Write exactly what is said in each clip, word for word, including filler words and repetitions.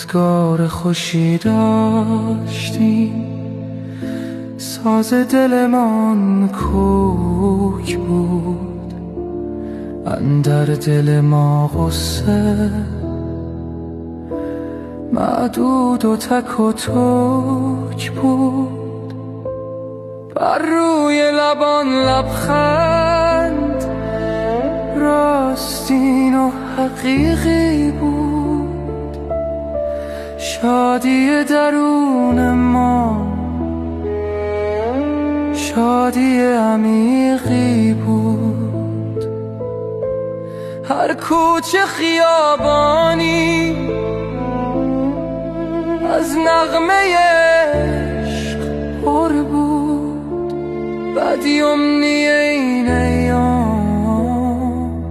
روزگار خوشی داشتیم، ساز دلمان کوک بود، اندر دل ما غصه معدود و تک و توک بود. بر روی لبان لبخند راستین و حقیقی بود، شادی درون ما شادی عمیقی بود. هر کوچه خیابانی از نغمه عشق پر بود، بعدی امنی این ایام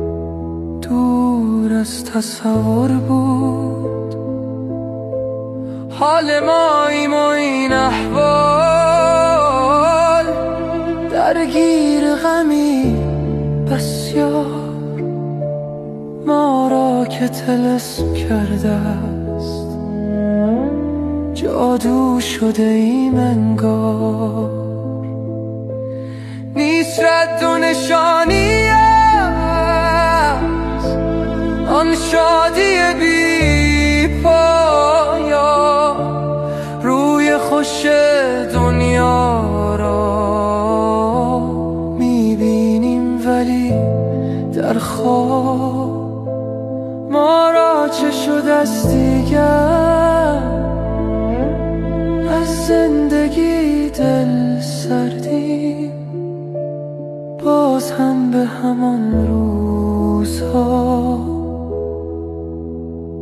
دور از تصور بود. حال ماییم و این احوال درگیر غمی بسیار، ما را که طلسم کرده است جادو شده ایم انگار. نیست رد و نشانی از آن شادی بی پایا، روی خوش دنیا را میبینیم ولی در خواب. ما را چه شد از دیگر از زندگی دل سردیم، باز هم به همان روزها.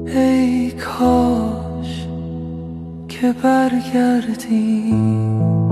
ای کاش که برگردیم.